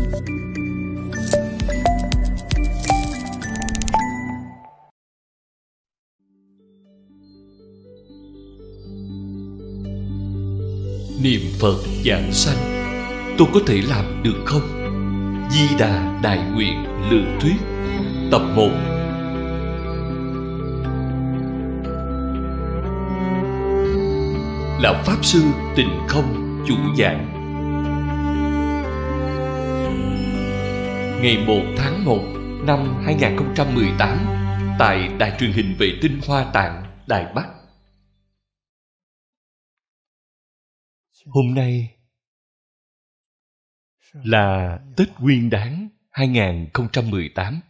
Niệm Phật giảng sanh, tôi có thể làm được không? Di Đà Đại Nguyện Lượng Thuyết Tập 1. Lão Pháp Sư Tịnh Không chủ giảng. Ngày 1 tháng 1 năm 2018 tại Đài truyền hình vệ tinh Hoa Tạng, Đài Bắc. Hôm nay là Tết Nguyên Đán 2018.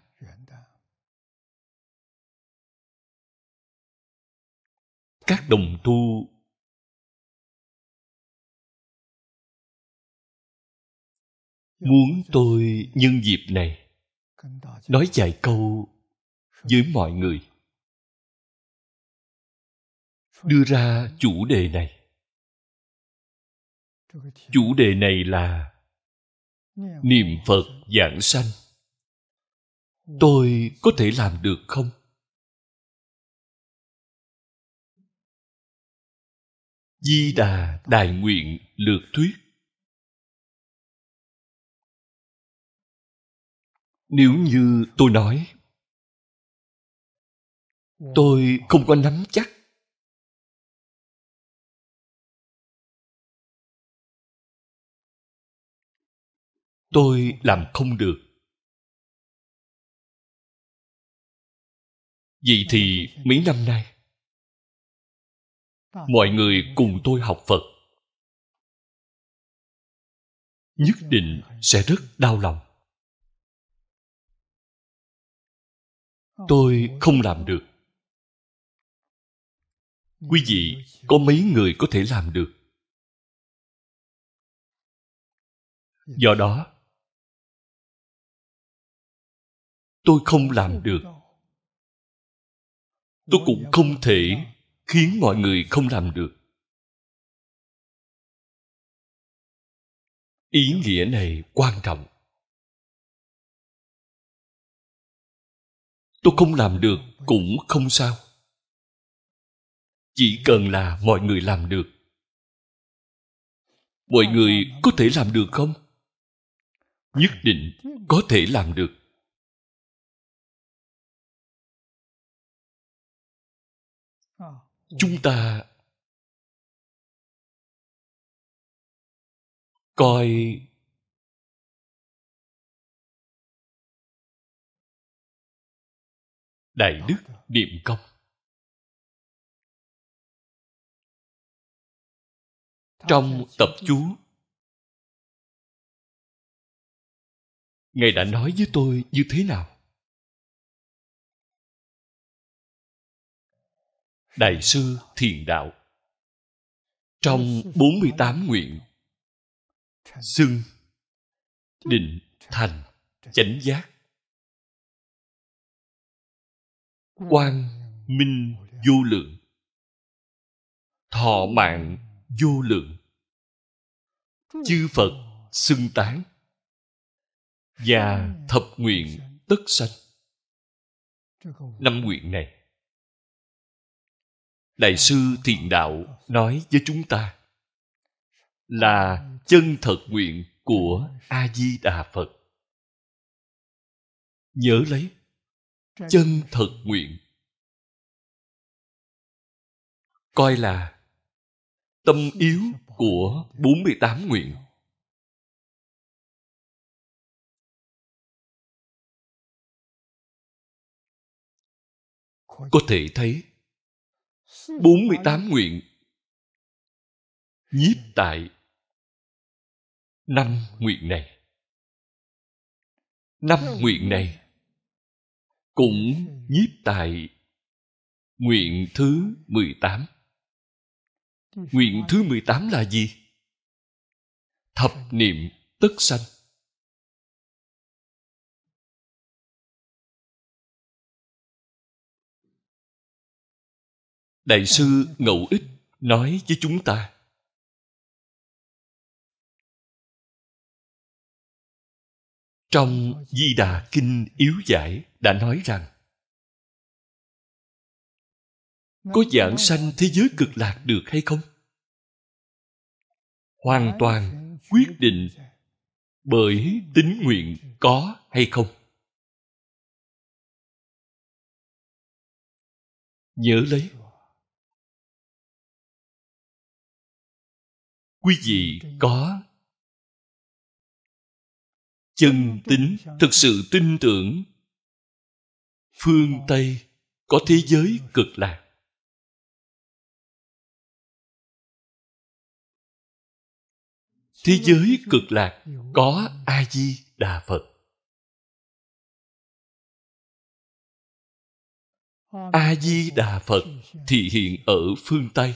Các đồng tu muốn tôi nhân dịp này nói vài câu với mọi người, đưa ra chủ đề này. Chủ đề này là niệm Phật giảng sanh, tôi có thể làm được không? Di Đà Đại Nguyện Lược Thuyết. Nếu như tôi nói tôi không có nắm chắc, tôi làm không được, vậy thì mấy năm nay mọi người cùng tôi học Phật nhất định sẽ rất đau lòng. Tôi không làm được. Quý vị có mấy người có thể làm được? Do đó tôi không làm được. Tôi cũng không thể khiến mọi người không làm được. Ý nghĩa này quan trọng. Tôi không làm được cũng không sao. Chỉ cần là mọi người làm được. Mọi người có thể làm được không? Nhất định có thể làm được. Chúng ta coi Đại Đức Niệm Công. Trong tập chú, Ngài đã nói với tôi như thế nào? Đại sư Thiền Đạo trong 48 nguyện xưng định thành chánh giác, quang minh vô lượng, thọ mạng vô lượng, chư Phật xưng tán, và thập nguyện tất sanh. 5 nguyện này Đại sư Thiền Đạo nói với chúng ta là chân thật nguyện của A-di-đà Phật. Nhớ lấy, chân thật nguyện coi là tâm yếu của 48 nguyện. Có thể thấy 48 nguyện nhiếp tại 5 nguyện này. 5 nguyện này cũng nhiếp tại nguyện thứ 18. Nguyện thứ 18 là gì? Thập niệm tất sanh. Đại sư Ngẫu Ích nói với chúng ta, Trong Di Đà Kinh Yếu Giải đã nói rằng có giảng sanh thế giới cực lạc được hay không? Hoàn toàn quyết định bởi tín nguyện có hay không. Nhớ lấy, quý vị có chân tín, thực sự tin tưởng phương Tây có thế giới cực lạc. Thế giới cực lạc có A Di Đà Phật. A Di Đà Phật thị hiện ở phương Tây.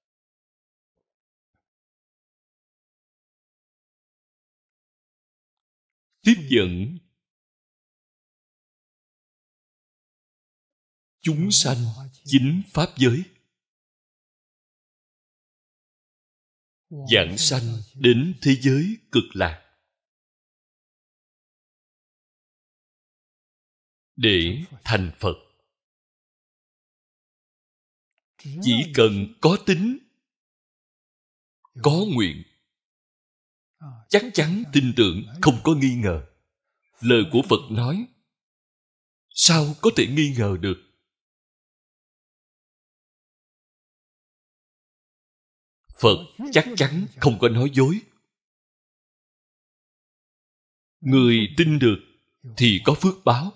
Tiếp dẫn chúng sanh chính pháp giới, giảng sanh đến thế giới cực lạc, để thành Phật. Chỉ cần có tín, có nguyện, chắc chắn tin tưởng, không có nghi ngờ. Lời của Phật nói, sao có thể nghi ngờ được? Phật chắc chắn không có nói dối. Người tin được thì có phước báo.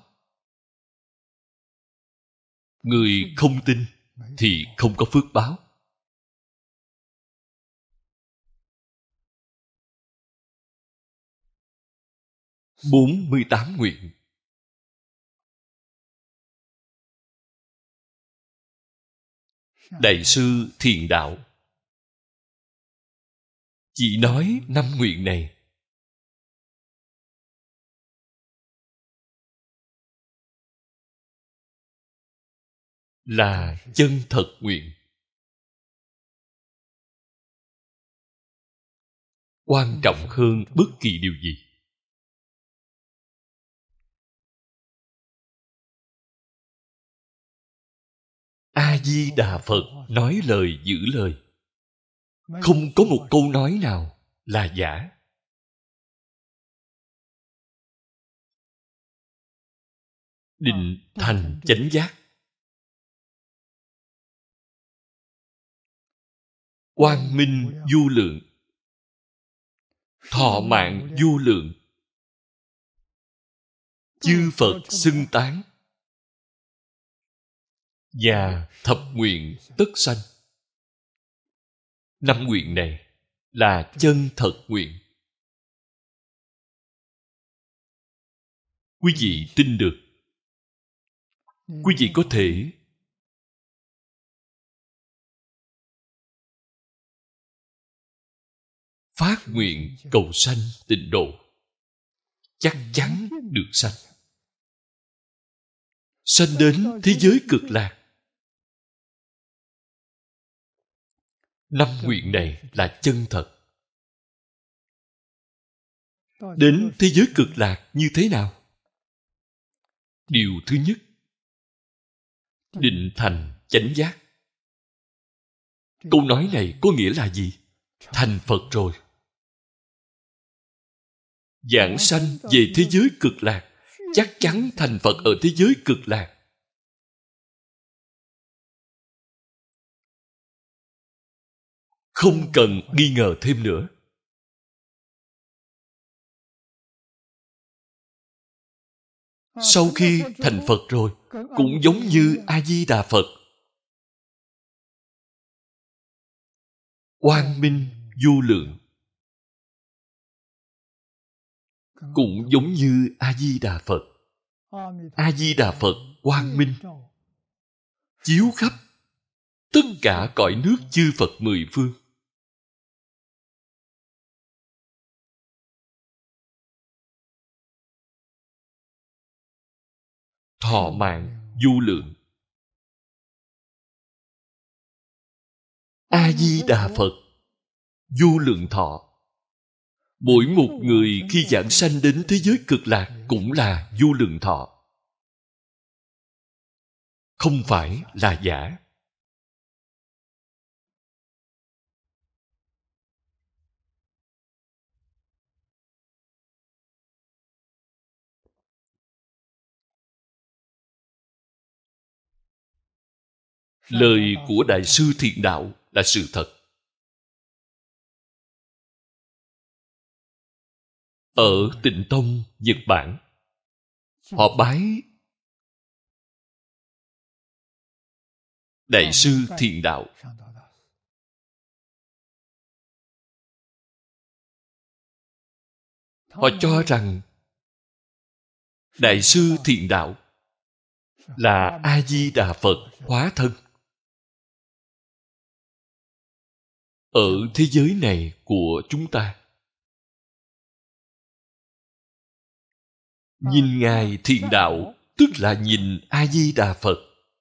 Người không tin thì không có phước báo. Bốn mươi 48 nguyện. Đại sư Thiền Đạo chỉ nói 5 nguyện này. Là chân thật nguyện. Quan trọng hơn bất kỳ điều gì. A Di Đà Phật nói lời giữ lời. Không có một câu nói nào là giả. Định thành chánh giác. Quang minh vô lượng. Thọ mạng vô lượng. Chư Phật xưng tán. Và thập nguyện tất sanh. 5 nguyện này là chân thật nguyện. Quý vị tin được, quý vị có thể phát nguyện cầu sanh tịnh độ, chắc chắn được sanh. Sanh đến thế giới cực lạc. 5 nguyện này là chân thật. Đến thế giới cực lạc như thế nào? Điều thứ nhất, định thành chánh giác. Câu nói này có nghĩa là gì? Thành Phật rồi. Giảng sanh về thế giới cực lạc, chắc chắn thành Phật ở thế giới cực lạc. Không cần nghi ngờ thêm nữa. Sau khi thành Phật rồi, cũng giống như A-di-đà Phật. Quang minh vô lượng. Cũng giống như A-di-đà Phật. A-di-đà Phật quang minh, chiếu khắp tất cả cõi nước chư Phật mười phương. Thọ mạng vô lượng. A-di-đà Phật vô lượng thọ. Mỗi một người khi giảng sanh đến thế giới cực lạc cũng là vô lượng thọ, không phải là giả. Lời của Đại sư Thiện Đạo là sự thật. Ở Tịnh Tông, Nhật Bản, họ bái Đại sư Thiện Đạo. Họ cho rằng Đại sư Thiện Đạo là A-di-đà Phật hóa thân. Ở thế giới này của chúng ta, nhìn Ngài Thiện Đạo tức là nhìn A-di-đà Phật.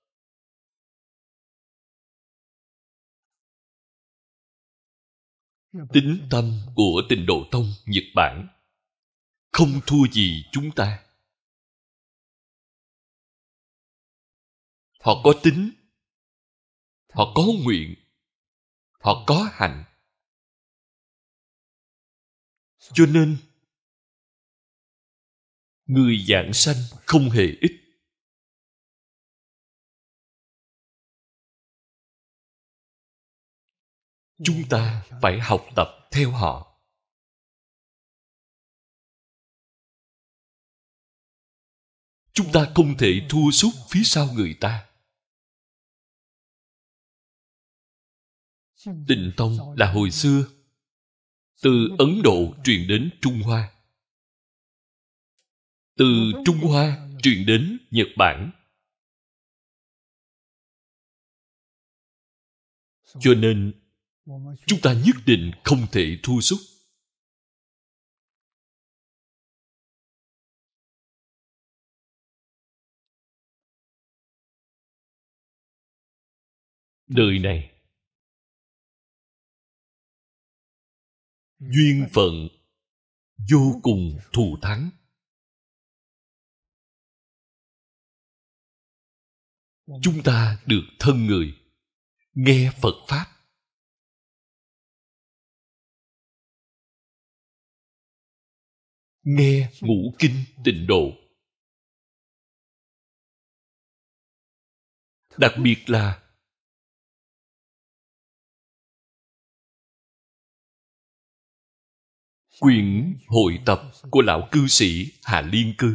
Tín tâm của Tịnh Độ Tông Nhật Bản không thua gì chúng ta. Họ có tín, họ có nguyện, họ có hành. Cho nên người giảng sanh không hề ít. Chúng ta phải học tập theo họ. Chúng ta không thể thua sút phía sau người ta. Tịnh Tông là hồi xưa từ Ấn Độ truyền đến Trung Hoa, từ Trung Hoa truyền đến Nhật Bản. Cho nên chúng ta nhất định không thể thua sút. Đời này duyên phận vô cùng thù thắng. Chúng ta được thân người nghe Phật Pháp, nghe ngũ kinh tịnh độ. Đặc biệt là quyển hội tập của lão cư sĩ Hạ Liên Cư.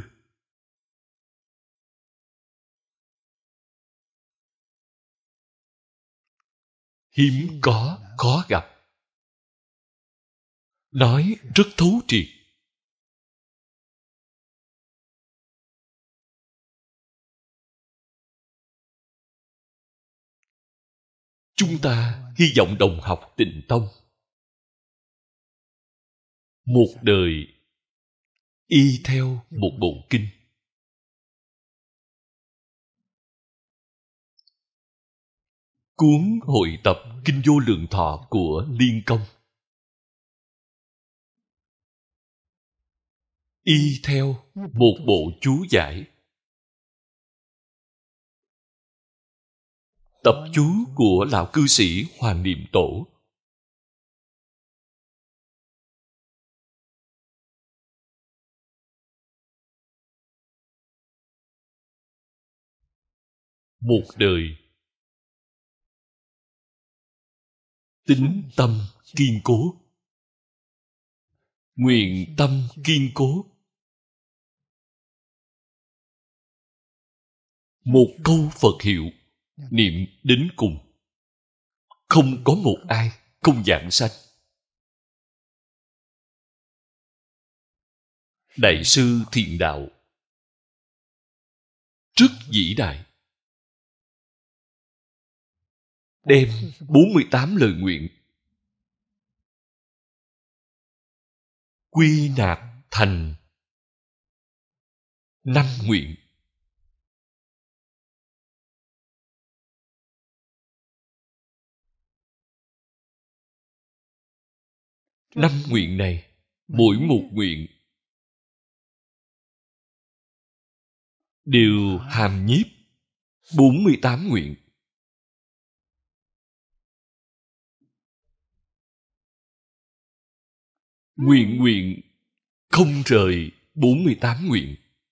Hiếm có, khó gặp. Nói rất thấu triệt. Chúng ta hy vọng đồng học Tịnh Tông một đời y theo một bộ kinh. Cuốn hội tập Kinh Vô Lượng Thọ của Liên Công, y theo một bộ chú giải. Tập chú của lão cư sĩ Hoàng Niệm Tổ. Một đời tín tâm kiên cố, nguyện tâm kiên cố. Một câu Phật hiệu niệm đến cùng. Không có một ai không giảng sanh. Đại sư Thiện Đạo rất vĩ đại, đem 48 lời nguyện quy nạp thành 5 nguyện. Năm nguyện này mỗi một nguyện đều hàm nhiếp 48 nguyện. Nguyện nguyện không rời 48 nguyện.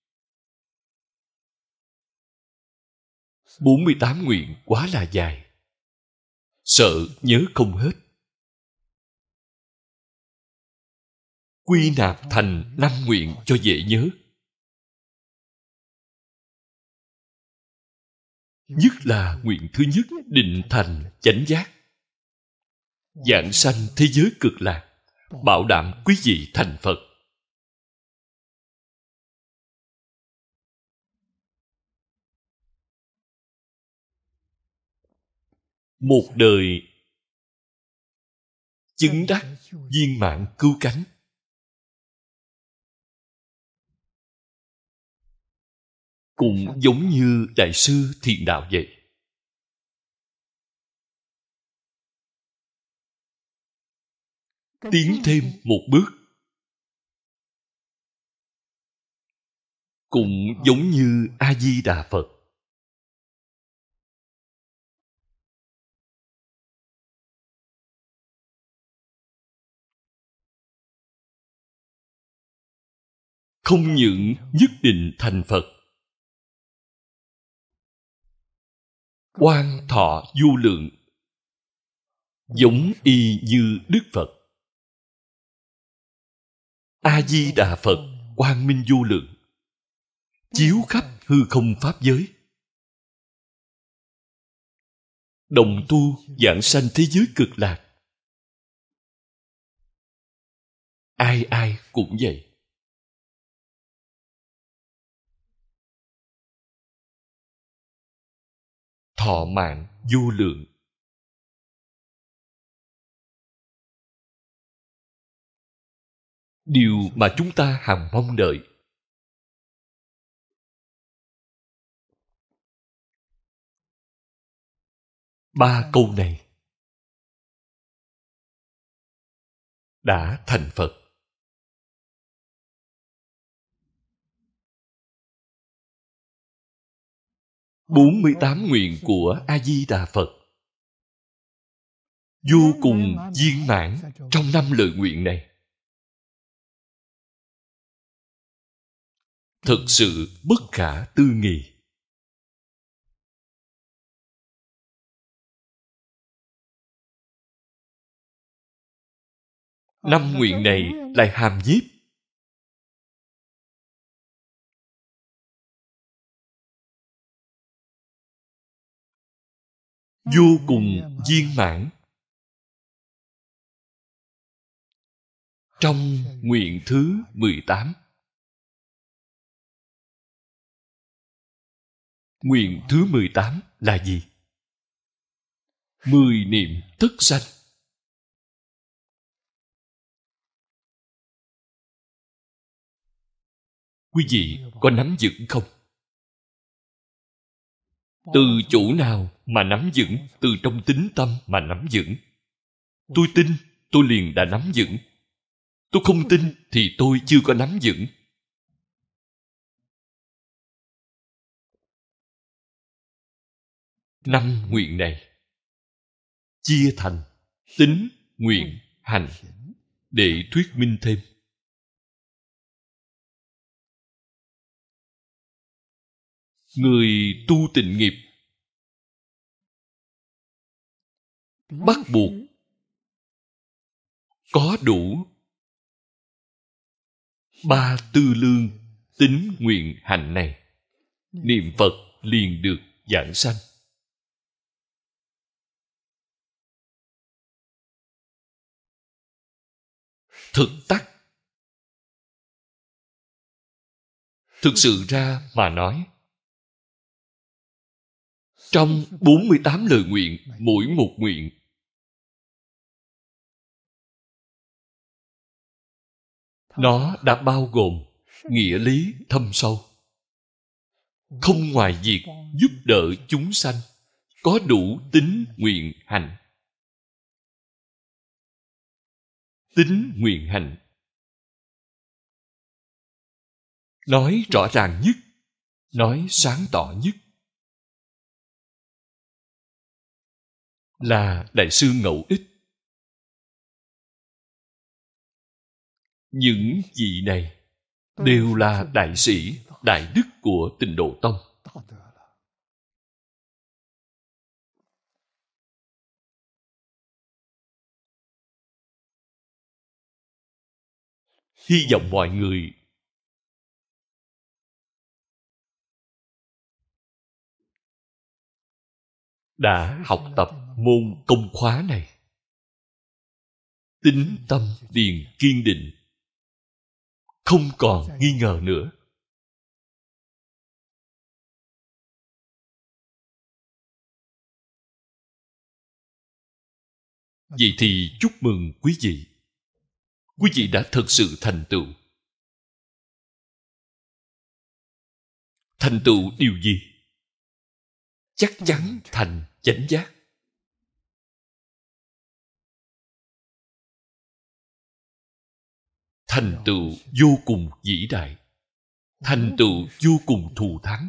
48 nguyện quá là dài, sợ nhớ không hết. Quy nạp thành 5 nguyện cho dễ nhớ. Nhất là nguyện thứ nhất, định thành chánh giác, vãng sanh thế giới cực lạc, bảo đảm quý vị thành Phật. Một đời chứng đắc viên mãn cứu cánh. Cũng giống như Đại sư Thiện Đạo vậy. Tiến thêm một bước, cũng giống như A-di-đà Phật. Không những nhất định thành Phật, oan thọ vô lượng, giống y như Đức Phật. A-di-đà Phật quang minh vô lượng, chiếu khắp hư không pháp giới, đồng tu vãng sanh thế giới cực lạc. Ai ai cũng vậy. Thọ mạng vô lượng. Điều mà chúng ta hằng mong đợi. Ba câu này đã thành Phật. Bốn mươi 48 nguyện của A-di-đà Phật vô cùng viên mãn trong 5 lời nguyện này. Thực sự bất khả tư nghị. Năm nguyện này lại hàm nhiếp vô cùng viên mãn. Trong nguyện thứ 18, nguyện thứ 18 là gì? 10 niệm tất sanh. Quý vị có nắm vững không? Từ chỗ nào mà nắm vững? Từ trong tín tâm mà nắm vững. Tôi tin, tôi liền đã nắm vững. Tôi không tin thì tôi chưa có nắm vững. Năm nguyện này chia thành tín, nguyện, hành để thuyết minh thêm. Người tu tịnh nghiệp bắt buộc có đủ 3 tư lương tín, nguyện, hành này, niệm Phật liền được vãng sanh. Thực tắc, thực sự ra mà nói, trong 48 lời nguyện, mỗi một nguyện nó đã bao gồm nghĩa lý thâm sâu, không ngoài việc giúp đỡ chúng sanh có đủ tín, nguyện, hành. Tín, nguyện, hành nói rõ ràng nhất, nói sáng tỏ nhất là Đại sư Ngẫu Ích. Những vị này đều là đại sĩ, đại đức của Tịnh Độ Tông. Hy vọng mọi người đã học tập môn công khóa này, tín tâm liền kiên định, không còn nghi ngờ nữa. Vậy thì chúc mừng quý vị. Quý vị đã thực sự thành tựu. Thành tựu điều gì? Chắc chắn thành chánh giác. Thành tựu vô cùng vĩ đại, thành tựu vô cùng thù thắng.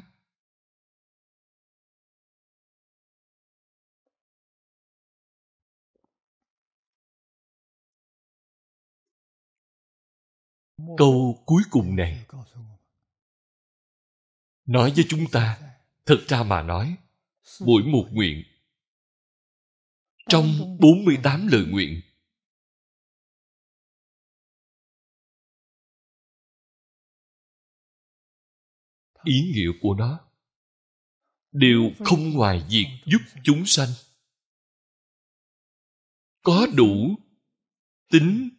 Câu cuối cùng này nói với chúng ta, thực ra mà nói, mỗi một nguyện trong 48 lời nguyện ý nghĩa của nó đều không ngoài việc giúp chúng sanh có đủ tính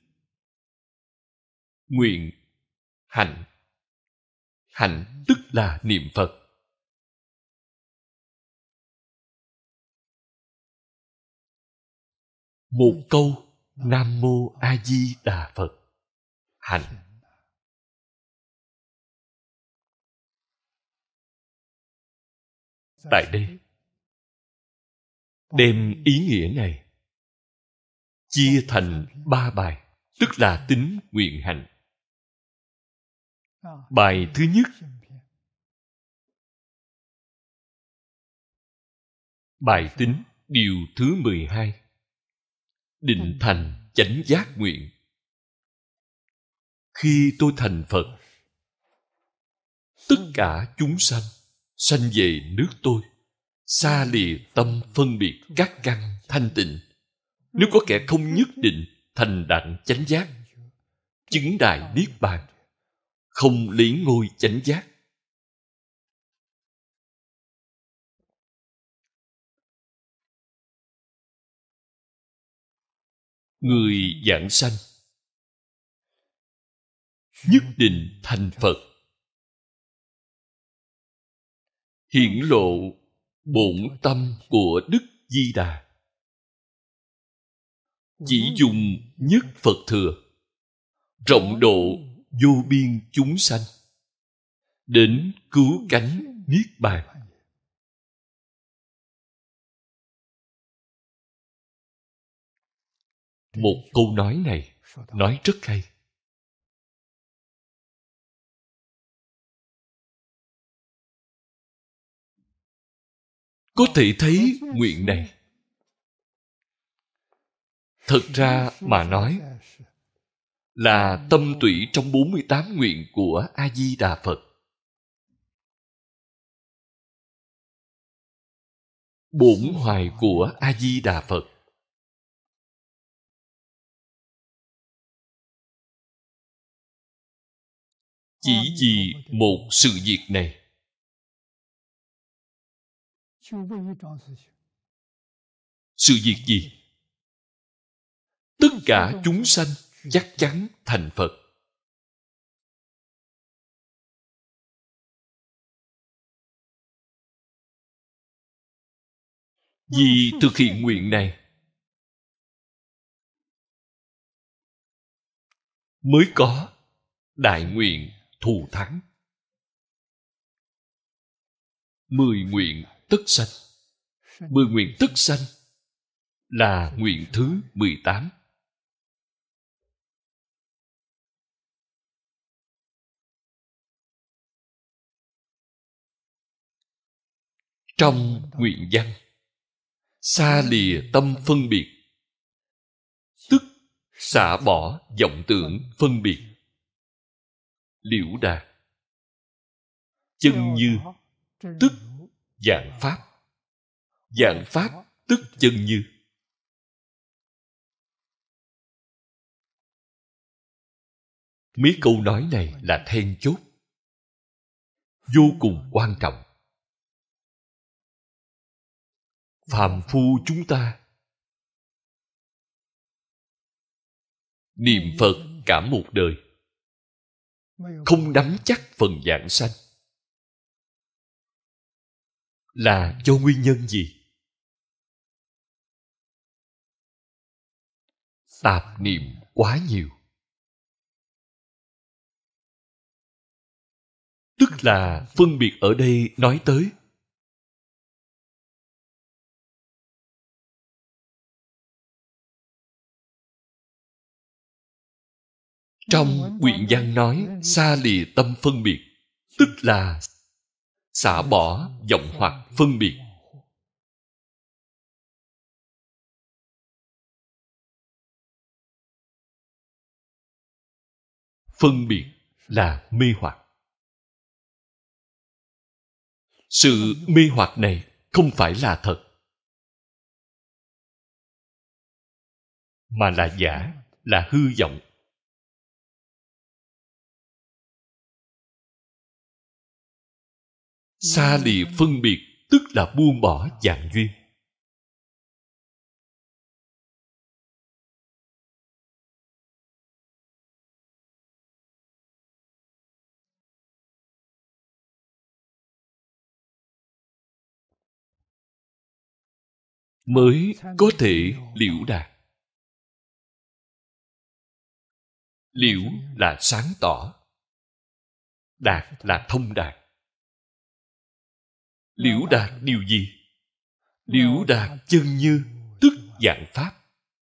nguyện hạnh. Hạnh tức là niệm Phật. Một câu Nam Mô A Di Đà Phật, hạnh. Tại đây đem ý nghĩa này chia thành 3 bài, tức là tính nguyện hạnh. Bài thứ nhất, bài tính điều thứ 12, định thành chánh giác nguyện. Khi tôi thành Phật, tất cả chúng sanh sanh về nước tôi, xa lìa tâm phân biệt các căn thanh tịnh. Nếu có kẻ không nhất định thành đảnh chánh giác, chứng đại niết bàn, không lấy ngôi chánh giác, người giảng sanh nhất định thành Phật, hiển lộ bổn tâm của Đức Di Đà, chỉ dùng nhất Phật thừa, rộng độ vô biên chúng sanh, đến cứu cánh niết bàn. Một câu nói này nói rất hay. Có thể thấy nguyện này thật ra mà nói là tâm tủy trong 48 nguyện của A-di-đà Phật. Bổn hoài của A-di-đà Phật. Chỉ vì một sự việc này, sự việc gì? Tất cả chúng sanh chắc chắn thành Phật. Vì thực hiện nguyện này mới có đại nguyện thù thắng. 10 nguyện tất sanh. 10 nguyện tất sanh là nguyện thứ 18. Trong nguyện văn, xa lìa tâm phân biệt, tức xả bỏ vọng tưởng phân biệt. Liễu đạt, chân như, tức vạn pháp. Vạn pháp tức chân như. Mấy câu nói này là then chốt, vô cùng quan trọng. Phàm phu chúng ta niệm Phật cả một đời, không nắm chắc phần vãng sanh, là do nguyên nhân gì? Tạp niệm quá nhiều. Tức là phân biệt ở đây nói tới trong quyển văn nói xa lìa tâm phân biệt, tức là xả bỏ vọng hoặc phân biệt. Phân biệt là mê hoặc. Sự mê hoặc này không phải là thật, mà là giả, là hư vọng. Xa lìa phân biệt tức là buông bỏ vạn duyên. Mới có thể liễu đạt. Liễu là sáng tỏ, đạt là thông đạt. Liễu đạt điều gì? Liễu đạt chân như, tức vạn pháp.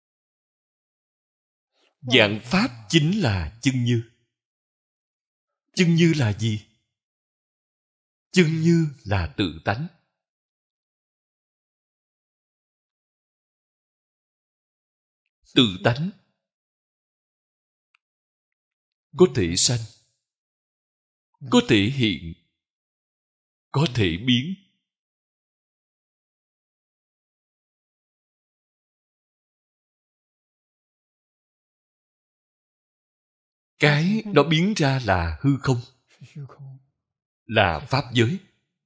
Vạn pháp chính là chân như. Chân như là gì? Chân như là tự tánh. Tự tánh có thể sanh, có thể hiện, có thể biến. Cái nó biến ra là hư không, là pháp giới,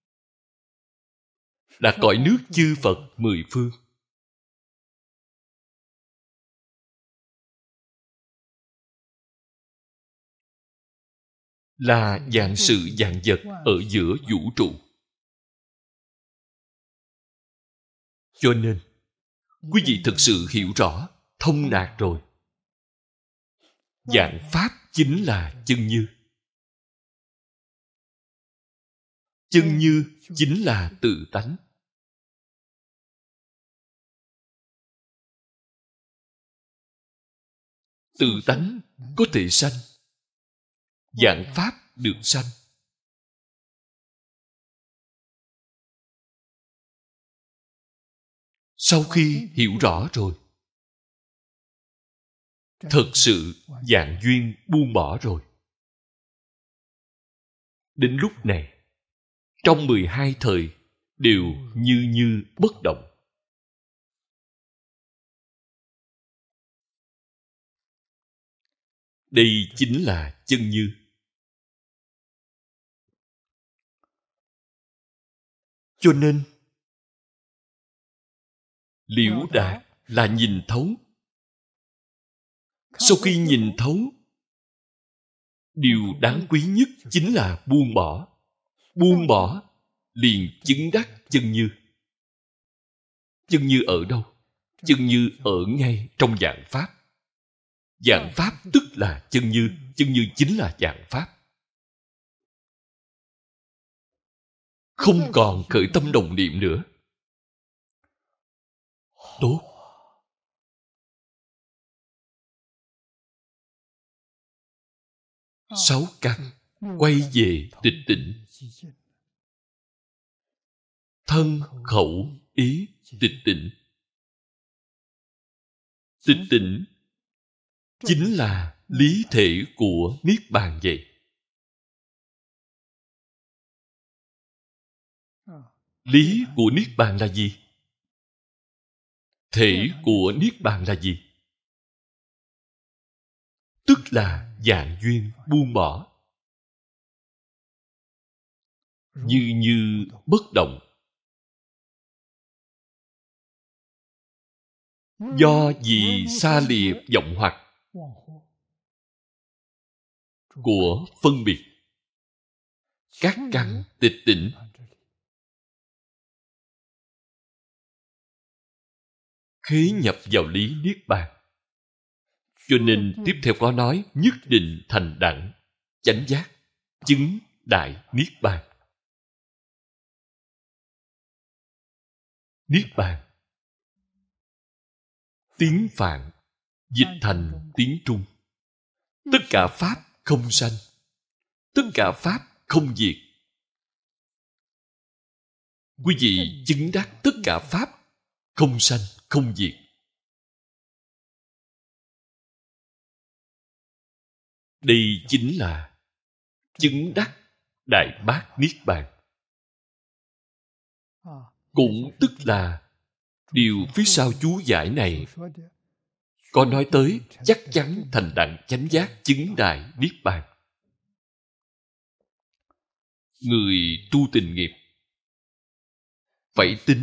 là cõi nước chư Phật mười phương. Là vạn sự vạn vật ở giữa vũ trụ. Cho nên quý vị thực sự hiểu rõ, thông đạt rồi. Vạn pháp chính là chân như. Chân như chính là tự tánh. Tự tánh có thể sanh, vạn pháp được sanh. Sau khi hiểu rõ rồi, thật sự vạn duyên buông bỏ rồi. Đến lúc này, trong 12 thời đều như bất động. Đây chính là chân như. Cho nên liễu đạt là nhìn thấu. Sau khi nhìn thấu, điều đáng quý nhất chính là buông bỏ. Buông bỏ liền chứng đắc chân như. Chân như ở đâu? Chân như ở ngay trong vạn pháp. Vạn pháp tức là chân như. Chân như chính là vạn pháp. Không còn khởi tâm đồng niệm nữa. Tốt. Sáu căn quay về tịch tịnh. thân khẩu ý tịch tỉnh. Tịch tỉnh chính là lý thể của Niết Bàn vậy. Lý của Niết Bàn là gì? Thể của Niết Bàn là gì? Tức là dạng duyên buông bỏ. Như bất động. Do vì xa lìa vọng hoặc của phân biệt, các căn tịch tỉnh. Khế nhập vào lý Niết Bàn. Cho nên tiếp theo có nói nhất định thành đẳng, chánh giác, chứng đại Niết Bàn. Niết Bàn tiếng Phạn dịch thành tiếng Trung. Tất cả pháp không sanh, tất cả pháp không diệt. Quý vị chứng đắc tất cả pháp không sanh, không diệt. Đây chính là chứng đắc Đại Bát Niết Bàn. Cũng tức là điều phía sau chú giải này có nói tới chắc chắn thành đẳng chánh giác chứng đại Niết Bàn. Người tu tình nghiệp phải tin,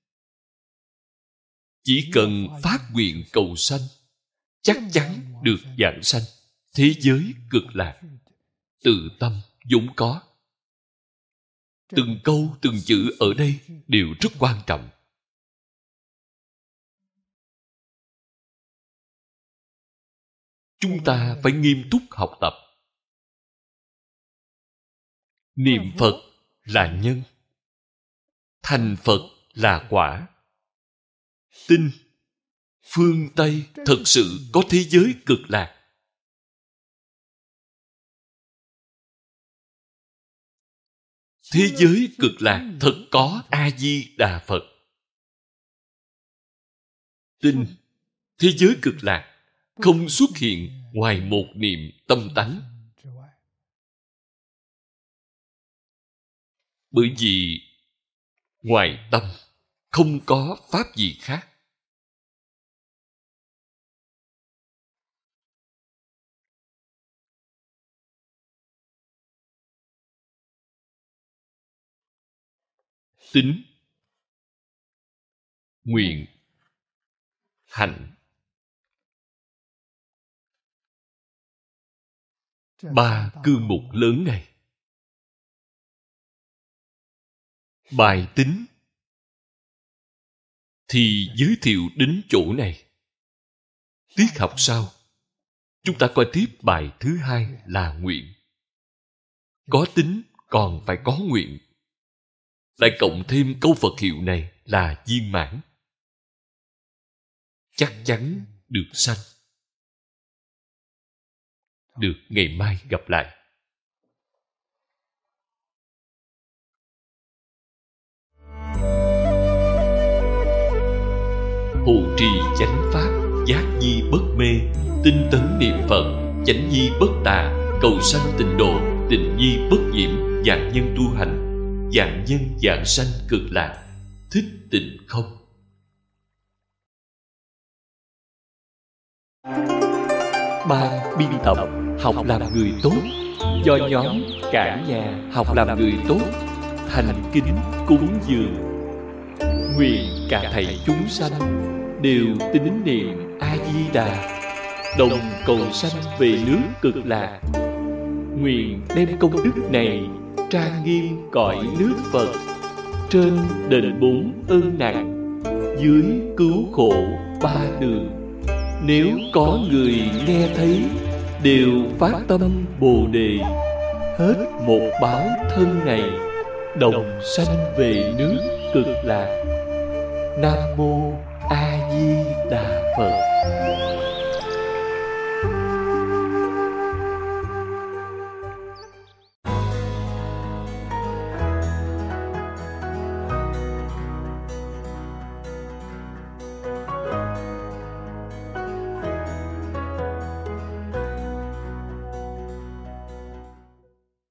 chỉ cần phát nguyện cầu sanh, chắc chắn được vãng sanh, thế giới cực lạc, tự tâm vốn có. Từng câu từng chữ ở đây đều rất quan trọng. Chúng ta phải nghiêm túc học tập. Niệm Phật là nhân, thành Phật là quả. Tin phương Tây thật sự có thế giới cực lạc. Thế giới cực lạc thật có A-di-đà Phật. Tin thế giới cực lạc không xuất hiện ngoài một niệm tâm tánh. Bởi vì ngoài tâm không có pháp gì khác. Tín, nguyện, hạnh. Ba cương mục lớn này. Bài tín thì giới thiệu đến chỗ này. Tiết học sau, chúng ta coi tiếp bài thứ hai là nguyện. Có tín còn phải có nguyện. Lại cộng thêm câu Phật hiệu này là viên mãn. Chắc chắn được sanh. Được ngày mai gặp lại. Hộ trì chánh pháp, giác nhi bất mê, tinh tấn niệm Phật, chánh nhi bất tà, cầu sanh tịnh độ, tịnh nhi bất nhiễm, dạng nhân tu hành, dạng nhân dạng sanh cực lạc, thích tịnh không. Ban biên tập học làm người tốt do nhóm Cả Nhà Học Làm Người Tốt thành kính cúng dường. Nguyện cả thảy chúng sanh đều tín niệm A Di Đà, đồng cầu sanh về nước cực lạc. Nguyện đem công đức này trang nghiêm cõi nước Phật, trên đền bốn ơn nặng, dưới cứu khổ ba đường. Nếu có người nghe thấy đều phát tâm Bồ Đề, hết một báo thân này, đồng sanh về nước cực lạc. Nam mô A Di Đà Phật.